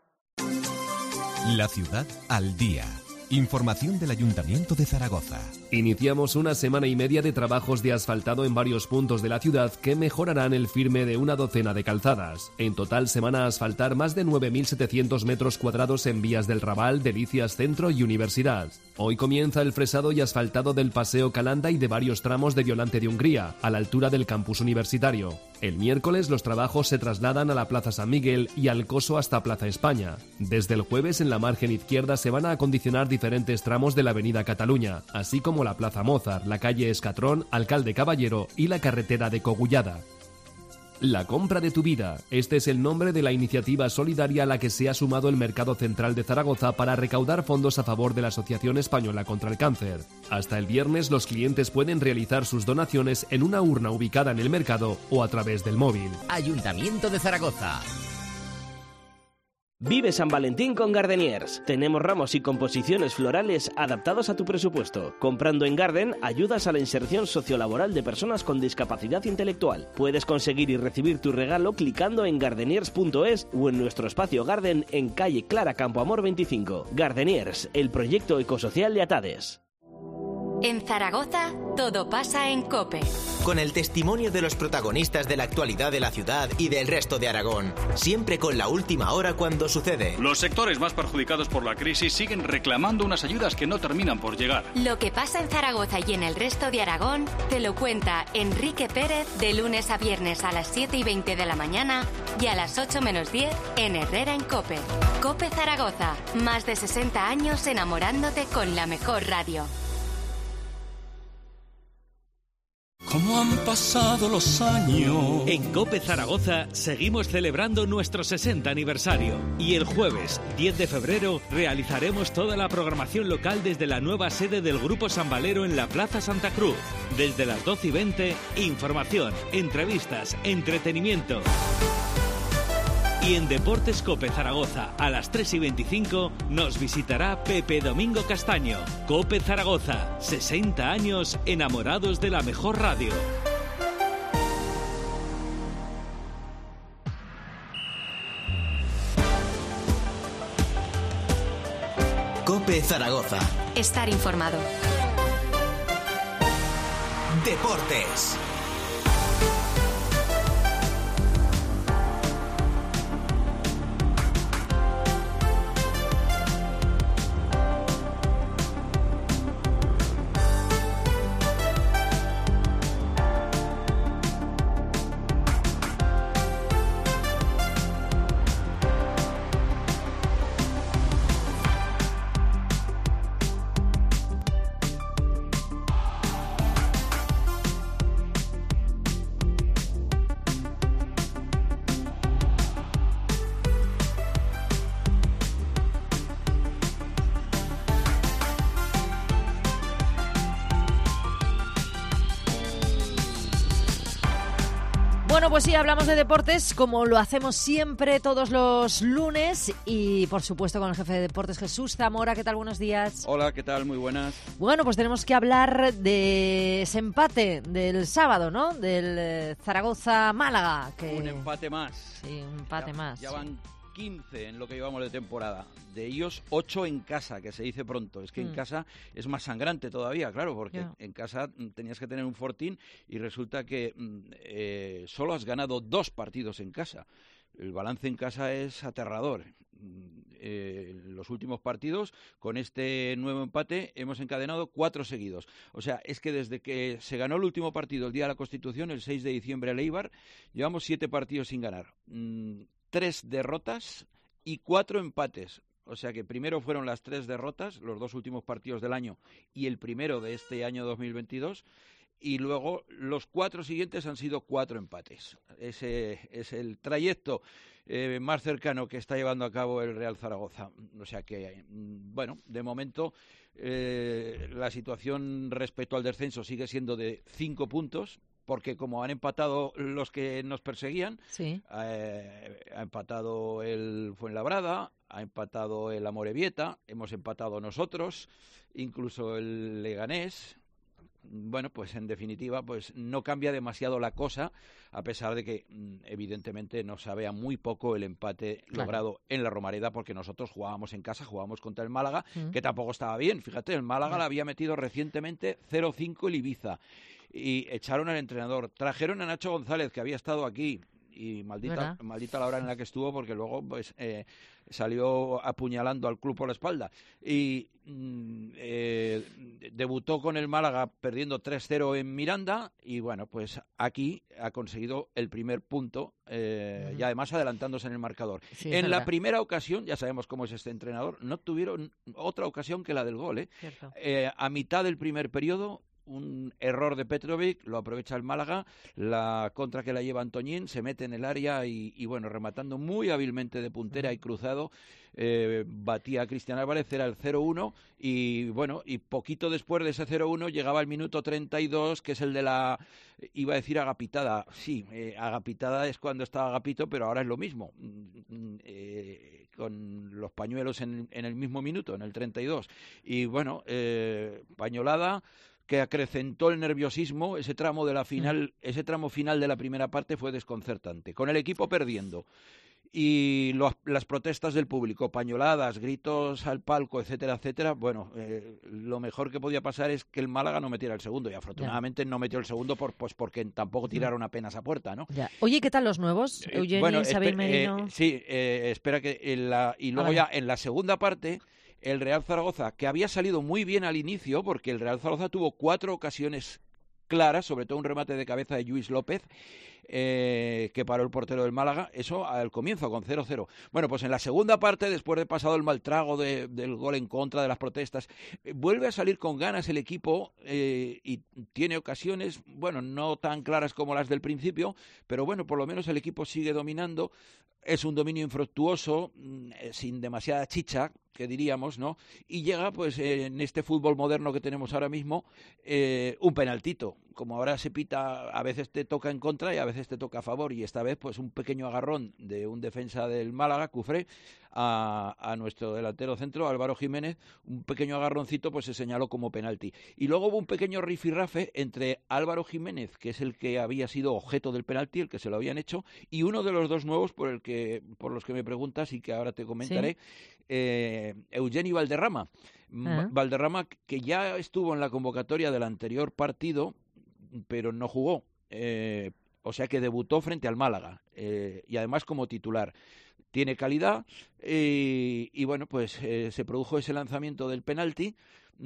Speaker 17: La ciudad al día. Información del Ayuntamiento de Zaragoza.
Speaker 19: Iniciamos una semana y media de trabajos de asfaltado en varios puntos de la ciudad que mejorarán el firme de una docena de calzadas. En total se van a asfaltar más de 9.700 metros cuadrados en vías del Raval, Delicias, Centro y Universidad. Hoy comienza el fresado y asfaltado del Paseo Calanda y de varios tramos de Violante de Hungría, a la altura del campus universitario. El miércoles los trabajos se trasladan a la Plaza San Miguel y al Coso hasta Plaza España. Desde el jueves en la margen izquierda se van a acondicionar diferentes tramos de la Avenida Cataluña, así como la Plaza Mozart, la calle Escatrón, Alcalde Caballero y la carretera de Cogullada. La compra de tu vida. Este es el nombre de la iniciativa solidaria a la que se ha sumado el Mercado Central de Zaragoza para recaudar fondos a favor de la Asociación Española contra el Cáncer. Hasta el viernes los clientes pueden realizar sus donaciones en una urna ubicada en el mercado o a través del móvil.
Speaker 20: Ayuntamiento de Zaragoza.
Speaker 21: Vive San Valentín con Gardeniers. Tenemos ramos y composiciones florales adaptados a tu presupuesto. Comprando en Garden, ayudas a la inserción sociolaboral de personas con discapacidad intelectual. Puedes conseguir y recibir tu regalo clicando en gardeniers.es o en nuestro espacio Garden en calle Clara Campoamor 25. Gardeniers, el proyecto ecosocial de Atades.
Speaker 1: En Zaragoza, todo pasa en COPE.
Speaker 14: Con el testimonio de los protagonistas de la actualidad de la ciudad y del resto de Aragón. Siempre con la última hora cuando sucede.
Speaker 4: Los sectores más perjudicados por la crisis siguen reclamando unas ayudas que no terminan por llegar.
Speaker 1: Lo que pasa en Zaragoza y en el resto de Aragón te lo cuenta Enrique Pérez de lunes a viernes a las 7:20 de la mañana y a las 8:10 en Herrera en COPE. COPE Zaragoza, más de 60 años enamorándote con la mejor radio.
Speaker 12: ¿Cómo han pasado los años? En COPE Zaragoza seguimos celebrando nuestro 60 aniversario y el jueves 10 de febrero realizaremos toda la programación local desde la nueva sede del Grupo San Valero en la Plaza Santa Cruz. Desde las 12:20, información, entrevistas, entretenimiento. Y en Deportes COPE Zaragoza, a las 3:25, nos visitará Pepe Domingo Castaño. COPE Zaragoza, 60 años enamorados de la mejor radio.
Speaker 14: COPE Zaragoza.
Speaker 1: Estar informado.
Speaker 14: Deportes.
Speaker 3: Bueno, pues sí, hablamos de deportes como lo hacemos siempre todos los lunes y por supuesto con el jefe de deportes Jesús Zamora. ¿Qué tal? Buenos días.
Speaker 22: Hola, ¿qué tal? Muy buenas.
Speaker 3: Bueno, pues tenemos que hablar de ese empate del sábado, ¿no? Del Zaragoza-Málaga.
Speaker 22: Un empate más.
Speaker 3: Sí, un empate más.
Speaker 22: Ya van 15 en lo que llevamos de temporada. De ellos 8 en casa, que se dice pronto. Es que en casa es más sangrante todavía, claro, porque en casa tenías que tener un fortín y resulta que solo has ganado 2 partidos en casa. El balance en casa es aterrador. Los últimos partidos, con este nuevo empate, hemos encadenado 4 seguidos. O sea, es que desde que se ganó el último partido, el día de la Constitución, el 6 de diciembre al Eibar, llevamos 7 partidos sin ganar. 3 derrotas y 4 empates. O sea que primero fueron las 3 derrotas, los 2 últimos partidos del año y el primero de este año 2022, y luego los 4 siguientes han sido 4 empates. Ese es el trayecto más cercano que está llevando a cabo el Real Zaragoza. O sea que, bueno, de momento la situación respecto al descenso sigue siendo de 5 puntos, porque como han empatado los que nos perseguían, ha empatado el Fuenlabrada, ha empatado el Amorebieta, hemos empatado nosotros, incluso el Leganés. Bueno, pues en definitiva, pues no cambia demasiado la cosa, a pesar de que evidentemente nos sabe a muy poco el empate logrado en la Romareda, porque nosotros jugábamos en casa, jugábamos contra el Málaga, que tampoco estaba bien. Fíjate, el Málaga le había metido recientemente 0-5 el Ibiza y echaron al entrenador. Trajeron a Nacho González, que había estado aquí, y maldita la hora en la que estuvo, porque luego pues salió apuñalando al club por la espalda. Y debutó con el Málaga perdiendo 3-0 en Miranda, y bueno, pues aquí ha conseguido el primer punto, y además adelantándose en el marcador.
Speaker 3: Sí,
Speaker 22: en la primera ocasión, ya sabemos cómo es este entrenador, no tuvieron otra ocasión que la del gol. A mitad del primer periodo, un error de Petrovic, lo aprovecha el Málaga, la contra que la lleva Antoñín, se mete en el área y bueno, rematando muy hábilmente de puntera y cruzado, batía a Cristian Álvarez, era el 0-1, y bueno, y poquito después de ese 0-1 llegaba el minuto 32, que es el de la, iba a decir agapitada, sí, agapitada es cuando estaba Agapito, pero ahora es lo mismo, con los pañuelos en el mismo minuto, en el 32, y bueno, pañolada que acrecentó el nerviosismo. Ese tramo de la final, ese tramo final de la primera parte fue desconcertante, con el equipo perdiendo y las protestas del público, pañoladas, gritos al palco, etcétera, etcétera. Bueno, lo mejor que podía pasar es que el Málaga no metiera el segundo, y afortunadamente no metió el segundo porque tampoco tiraron apenas a puerta, ¿no?
Speaker 3: Oye, ¿qué tal los nuevos? Eugeni, Xavi Merino.
Speaker 22: Sí, espera que ya en la segunda parte, el Real Zaragoza, que había salido muy bien al inicio, porque el Real Zaragoza tuvo 4 ocasiones claras, sobre todo un remate de cabeza de Lluís López, que paró el portero del Málaga, eso al comienzo, con 0-0. Bueno, pues en la segunda parte, después de pasado el mal trago del gol en contra, de las protestas, vuelve a salir con ganas el equipo, y tiene ocasiones, bueno, no tan claras como las del principio, pero bueno, por lo menos el equipo sigue dominando. Es un dominio infructuoso, sin demasiada chicha, que diríamos, ¿no? Y llega, pues, en este fútbol moderno que tenemos ahora mismo, un penaltito. Como ahora se pita, a veces te toca en contra y a veces te toca a favor. Y esta vez, pues, un pequeño agarrón de un defensa del Málaga, Cufré, a nuestro delantero centro, Álvaro Jiménez, un pequeño agarroncito, pues se señaló como penalti. Y luego hubo un pequeño rifirrafe entre Álvaro Jiménez, que es el que había sido objeto del penalti, el que se lo habían hecho, y uno de los dos nuevos por los que me preguntas y que ahora te comentaré, Eugeni Valderrama. Valderrama, que ya estuvo en la convocatoria del anterior partido, pero no jugó. O sea que debutó frente al Málaga, y además como titular. Tiene calidad, y bueno, pues se produjo ese lanzamiento del penalti.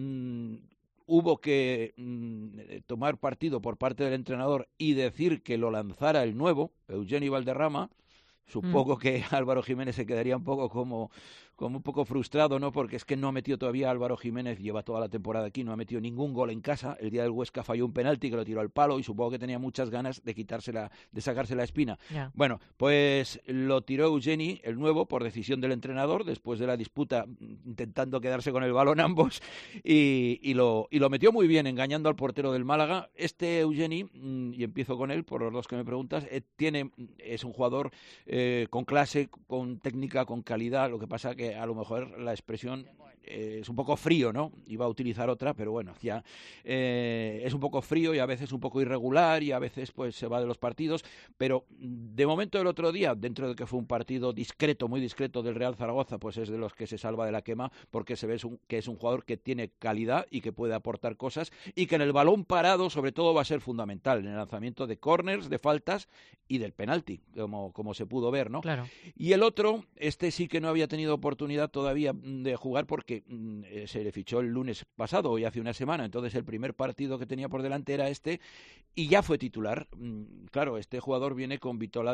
Speaker 22: Hubo que tomar partido por parte del entrenador y decir que lo lanzara el nuevo, Eugeni Valderrama. Supongo que Álvaro Jiménez se quedaría un poco como un poco frustrado, ¿no? Porque es que no ha metido todavía Álvaro Jiménez, lleva toda la temporada aquí, no ha metido ningún gol en casa. El día del Huesca falló un penalti que lo tiró al palo y supongo que tenía muchas ganas de sacarse la espina. Bueno, pues lo tiró Eugeni, el nuevo, por decisión del entrenador, después de la disputa, intentando quedarse con el balón ambos, y lo metió muy bien, engañando al portero del Málaga. Este Eugeni, y empiezo con él, por los dos que me preguntas, es un jugador con clase, con técnica, con calidad. Lo que pasa que a lo mejor la expresión es un poco frío, ¿no? Iba a utilizar otra, pero bueno, ya es un poco frío y a veces un poco irregular y a veces pues se va de los partidos, pero de momento el otro día, dentro de que fue un partido discreto, muy discreto del Real Zaragoza, pues es de los que se salva de la quema, porque se ve que es un jugador que tiene calidad y que puede aportar cosas, y que en el balón parado sobre todo va a ser fundamental, en el lanzamiento de córners, de faltas y del penalti, como se pudo ver, ¿no?
Speaker 3: Claro.
Speaker 22: Y el otro, sí que no había tenido oportunidad todavía de jugar porque se le fichó el lunes pasado, hoy hace una semana, entonces el primer partido que tenía por delante era y ya fue titular. Claro, este jugador viene con vitola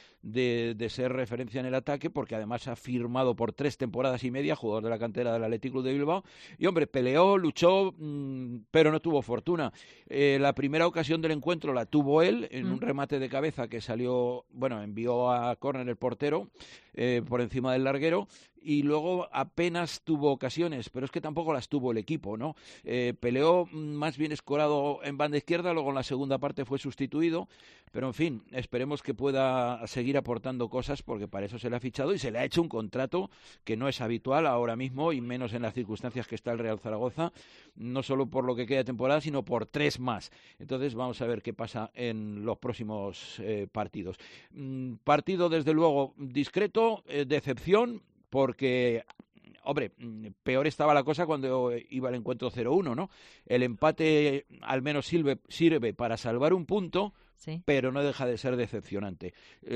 Speaker 22: de ser referencia en el ataque, porque además ha firmado por 3 temporadas y media, jugador de la cantera del Athletic Club de Bilbao, y hombre, peleó, luchó, pero no tuvo fortuna. La primera ocasión del encuentro la tuvo él, en un remate de cabeza que salió, envió a córner el portero, por encima del larguero, y luego apenas tuvo ocasiones, pero es que tampoco las tuvo el equipo, ¿no? Peleó más bien escorado en banda izquierda, luego en la segunda parte fue sustituido, pero en fin, esperemos que pueda seguir aportando cosas, porque para eso se le ha fichado y se le ha hecho un contrato que no es habitual ahora mismo, y menos en las circunstancias que está el Real Zaragoza, no solo por lo que queda de temporada, sino por 3 más. Entonces vamos a ver qué pasa en los próximos partidos. Partido, desde luego, discreto, decepción, porque hombre, peor estaba la cosa cuando iba el encuentro 0-1, ¿no? El empate al menos sirve para salvar un punto, sí, pero no deja de ser decepcionante.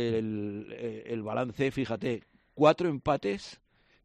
Speaker 22: El balance, fíjate, 4 empates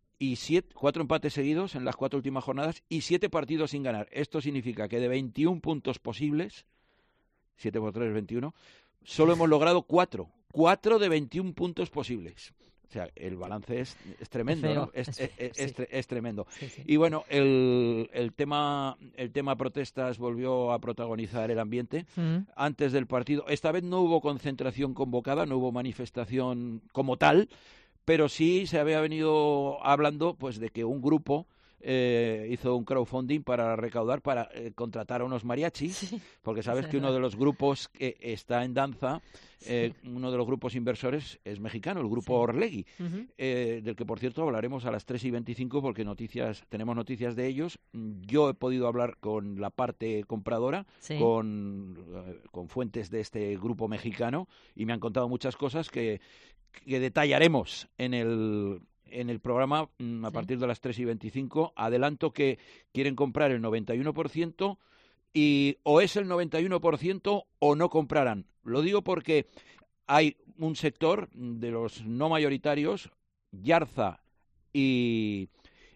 Speaker 22: seguidos en las 4 últimas jornadas y 7 partidos sin ganar. Esto significa que de 21 puntos posibles, 7 por 3 es 21, solo hemos logrado 4 de 21 puntos posibles. O sea, el balance es tremendo, ¿no? Es tremendo. Sí, sí. Y bueno, el tema protestas volvió a protagonizar el ambiente. Antes del partido, esta vez no hubo concentración convocada, no hubo manifestación como tal, pero sí se había venido hablando pues de que un grupo hizo un crowdfunding para recaudar, para contratar a unos mariachis, sí, porque sabes que uno de los grupos que está en danza, uno de los grupos inversores es mexicano, el grupo Orlegui, del que por cierto hablaremos a las 3:25 porque tenemos noticias de ellos. Yo he podido hablar con la parte compradora, sí, con fuentes de este grupo mexicano, y me han contado muchas cosas que detallaremos en el programa a partir de las 3:25. Adelanto que quieren comprar el 91% y o es el 91% o no comprarán. Lo digo porque hay un sector de los no mayoritarios, Yarza y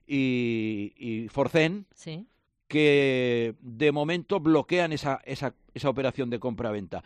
Speaker 22: Forcén, sí, que de momento bloquean esa operación de compra-venta,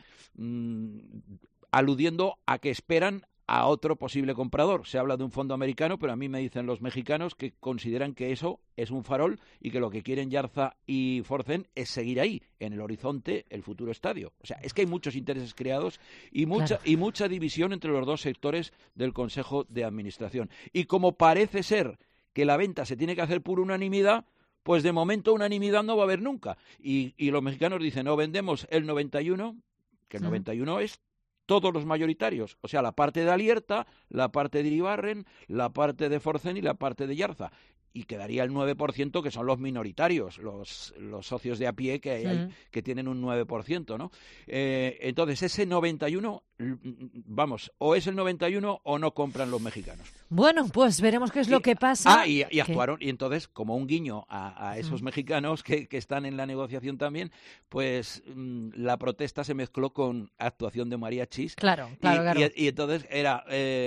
Speaker 22: aludiendo a que esperan a otro posible comprador. Se habla de un fondo americano, pero a mí me dicen los mexicanos que consideran que eso es un farol y que lo que quieren Yarza y Forcén es seguir ahí, en el horizonte, el futuro estadio. O sea, es que hay muchos intereses creados y mucha división entre los dos sectores del Consejo de Administración. Y como parece ser que la venta se tiene que hacer por unanimidad, pues de momento unanimidad no va a haber nunca. Y los mexicanos dicen, no, vendemos el 91, que el 91 es todos los mayoritarios, o sea, la parte de Alierta, la parte de Iribarren, la parte de Forcén y la parte de Yarza. Y quedaría el 9%, que son los minoritarios, los socios de a pie que hay, que tienen un 9%, ¿no? Entonces, ese 91, vamos, o es el 91 o no compran los mexicanos.
Speaker 3: Bueno, pues veremos qué es lo que pasa.
Speaker 22: Y actuaron, y entonces, como un guiño a esos mexicanos que están en la negociación también, pues la protesta se mezcló con actuación de mariachis.
Speaker 3: Claro.
Speaker 22: Y entonces era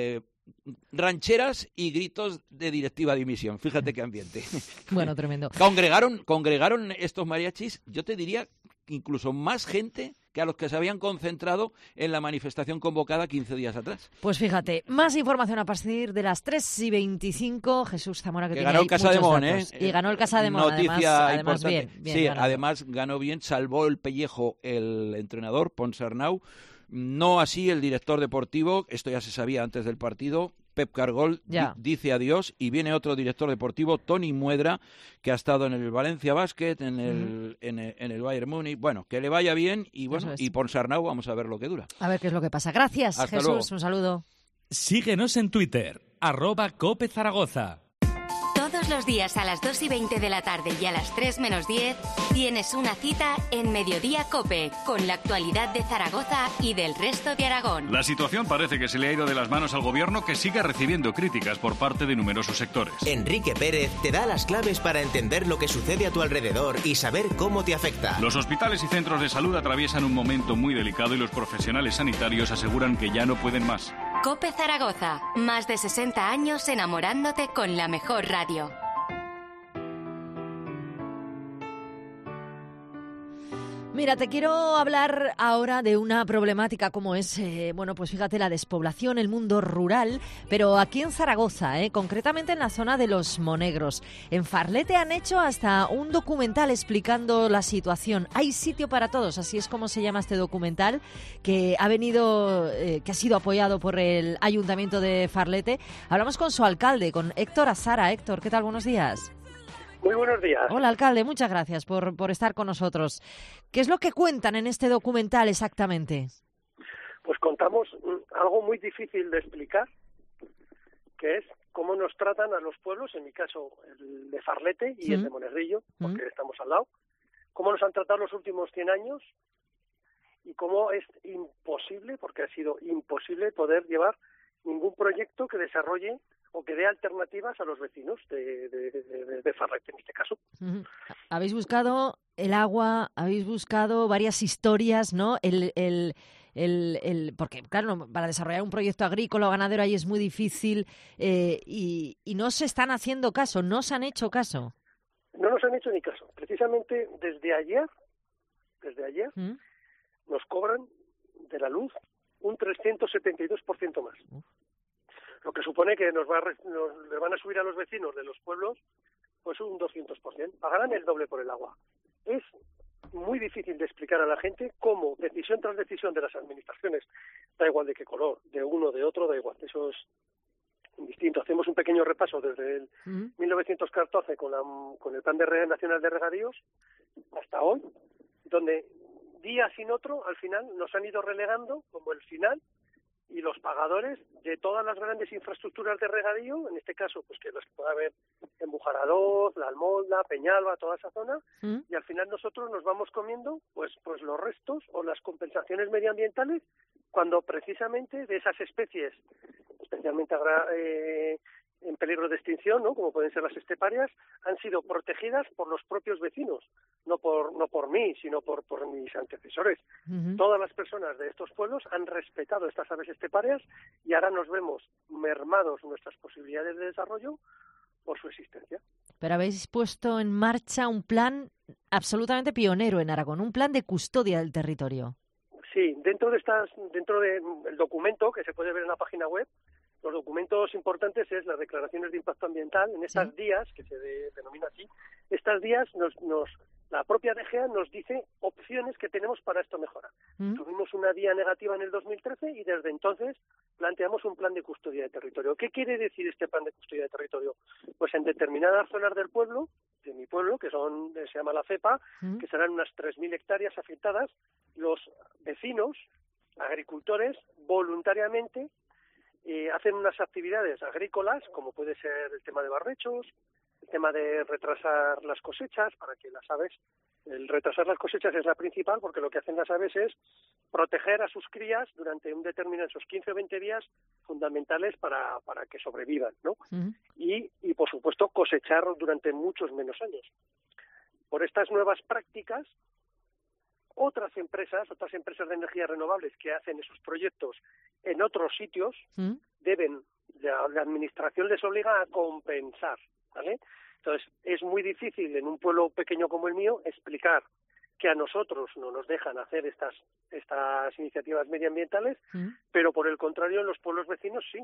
Speaker 22: rancheras y gritos de directiva de dimisión. Fíjate qué ambiente.
Speaker 3: Bueno, tremendo.
Speaker 22: Congregaron estos mariachis, yo te diría, incluso más gente que a los que se habían concentrado en la manifestación convocada 15 días atrás.
Speaker 3: Pues fíjate, más información a partir de las 3:25. Jesús Zamora, que tiene
Speaker 22: ganó el Casa de Mon,
Speaker 3: y ganó el Casa de Mon, además bien
Speaker 22: sí, además ganó bien, salvó el pellejo el entrenador, Ponsarnau. No así el director deportivo, esto ya se sabía antes del partido, Pep Cargol dice adiós y viene otro director deportivo, Toni Muedra, que ha estado en el Valencia Basket, en el Bayern Múnich. Bueno, que le vaya bien y bueno, y Ponsarnau vamos a ver lo que dura.
Speaker 3: A ver qué es lo que pasa. Gracias,
Speaker 22: Hasta
Speaker 3: Jesús,
Speaker 22: luego.
Speaker 3: un saludo.
Speaker 12: Síguenos en Twitter, @Cope Zaragoza.
Speaker 1: Todos los días a las 2:20 de la tarde y a las 3:10 tienes una cita en Mediodía Cope con la actualidad de Zaragoza y del resto de Aragón.
Speaker 4: La situación parece que se le ha ido de las manos al gobierno, que sigue recibiendo críticas por parte de numerosos sectores.
Speaker 14: Enrique Pérez te da las claves para entender lo que sucede a tu alrededor y saber cómo te afecta.
Speaker 4: Los hospitales y centros de salud atraviesan un momento muy delicado y los profesionales sanitarios aseguran que ya no pueden más.
Speaker 1: Cope Zaragoza, más de 60 años enamorándote con la mejor radio.
Speaker 3: Mira, te quiero hablar ahora de una problemática como es, pues fíjate, la despoblación, el mundo rural, pero aquí en Zaragoza, concretamente en la zona de Los Monegros. En Farlete han hecho hasta un documental explicando la situación. Hay sitio para todos, así es como se llama este documental, que ha sido apoyado por el Ayuntamiento de Farlete. Hablamos con su alcalde, con Héctor Azara. Héctor, ¿qué tal? Buenos días.
Speaker 2: Muy buenos días.
Speaker 3: Hola, alcalde, muchas gracias por estar con nosotros. ¿Qué es lo que cuentan en este documental exactamente?
Speaker 2: Pues contamos algo muy difícil de explicar, que es cómo nos tratan a los pueblos, en mi caso el de Farlete y el de Monegrillo, porque estamos al lado, cómo nos han tratado los últimos 100 años y cómo es imposible, porque ha sido imposible poder llevar ningún proyecto que desarrolle o que dé alternativas a los vecinos de Farlete, en este caso.
Speaker 3: Habéis buscado el agua, habéis buscado varias historias, ¿no? Porque, claro, para desarrollar un proyecto agrícola o ganadero ahí es muy difícil y no se están haciendo caso, no se han hecho caso.
Speaker 2: No nos han hecho ni caso. Precisamente desde ayer nos cobran de la luz un 372% más. Lo que supone que le van a subir a los vecinos de los pueblos pues un 200%. Pagarán el doble por el agua. Es muy difícil de explicar a la gente cómo decisión tras decisión de las administraciones, da igual de qué color, de uno, de otro, da igual, eso es indistinto. Hacemos un pequeño repaso desde el 1914 con el Plan Nacional de Regadíos hasta hoy, donde día sin otro, al final nos han ido relegando como el final y los pagadores de todas las grandes infraestructuras de regadío, en este caso, pues que las que pueda haber en Bujaraloz, La Almolda, Peñalba, toda esa zona, y al final nosotros nos vamos comiendo pues los restos o las compensaciones medioambientales, cuando precisamente de esas especies, especialmente en peligro de extinción, ¿no?, como pueden ser las esteparias, han sido protegidas por los propios vecinos, no por mí, sino por mis antecesores. Todas las personas de estos pueblos han respetado estas aves esteparias y ahora nos vemos mermados nuestras posibilidades de desarrollo por su existencia.
Speaker 3: Pero habéis puesto en marcha un plan absolutamente pionero en Aragón, un plan de custodia del territorio.
Speaker 2: Sí, dentro del documento que se puede ver en la página web, los documentos importantes es las declaraciones de impacto ambiental. En estas días, que se denomina así, estas días la propia DGA nos dice opciones que tenemos para esto mejorar. Tuvimos una guía negativa en el 2013 y desde entonces planteamos un plan de custodia de territorio. ¿Qué quiere decir este plan de custodia de territorio? Pues en determinadas zonas del pueblo, de mi pueblo, que se llama la CEPA, que serán unas 3.000 hectáreas afectadas, los vecinos, agricultores, voluntariamente hacen unas actividades agrícolas, como puede ser el tema de barrechos, el tema de retrasar las cosechas, para que las aves, el retrasar las cosechas es la principal, porque lo que hacen las aves es proteger a sus crías durante un determinado, esos 15 o 20 días fundamentales para que sobrevivan, ¿no? Y por supuesto cosechar durante muchos menos años. Por estas nuevas prácticas, otras empresas de energías renovables que hacen esos proyectos en otros sitios la administración les obliga a compensar, ¿vale? Entonces, es muy difícil en un pueblo pequeño como el mío explicar que a nosotros no nos dejan hacer estas iniciativas medioambientales, pero por el contrario en los pueblos vecinos sí.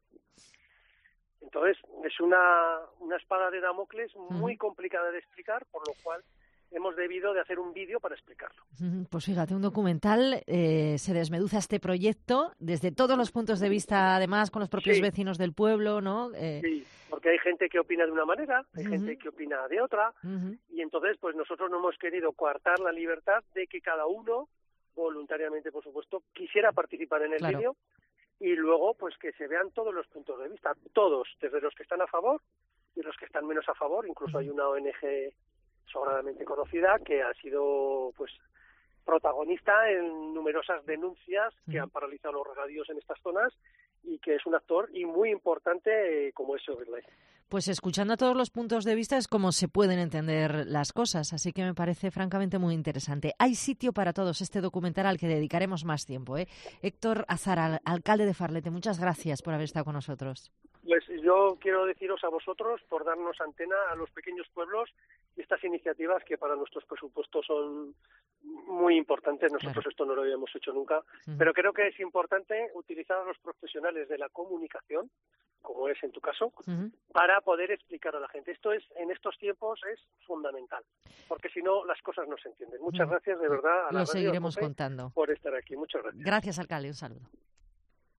Speaker 2: Entonces, es una espada de Damocles muy complicada de explicar, por lo cual hemos debido de hacer un vídeo para explicarlo.
Speaker 3: Pues fíjate, un documental, se desmeduza este proyecto desde todos los puntos de vista, además con los propios vecinos del pueblo, ¿no?
Speaker 2: Sí, porque hay gente que opina de una manera, hay gente que opina de otra, y entonces pues nosotros no hemos querido coartar la libertad de que cada uno, voluntariamente por supuesto, quisiera participar en el vídeo, y luego pues que se vean todos los puntos de vista, todos, desde los que están a favor y los que están menos a favor. Incluso hay una ONG sobradamente conocida que ha sido pues protagonista en numerosas denuncias que han paralizado los regadíos en estas zonas y que es un actor y muy importante como es Overlay.
Speaker 3: Pues escuchando a todos los puntos de vista es como se pueden entender las cosas, así que me parece francamente muy interesante. Hay sitio para todos, este documental al que dedicaremos más tiempo, ¿eh? Héctor Azara, alcalde de Farlete, muchas gracias por haber estado con nosotros.
Speaker 2: Pues yo quiero deciros a vosotros por darnos antena a los pequeños pueblos y estas iniciativas que para nuestros presupuestos son muy importantes. Nosotros esto no lo habíamos hecho nunca, pero creo que es importante utilizar a los profesionales de la comunicación, como es en tu caso, para poder explicar a la gente. Esto es, en estos tiempos, es fundamental, porque si no, las cosas no se entienden. Muchas gracias, de verdad, a la
Speaker 3: Lo seguiremos
Speaker 2: contando
Speaker 3: contando
Speaker 2: por estar aquí. Muchas gracias.
Speaker 3: Gracias, alcalde. Un saludo.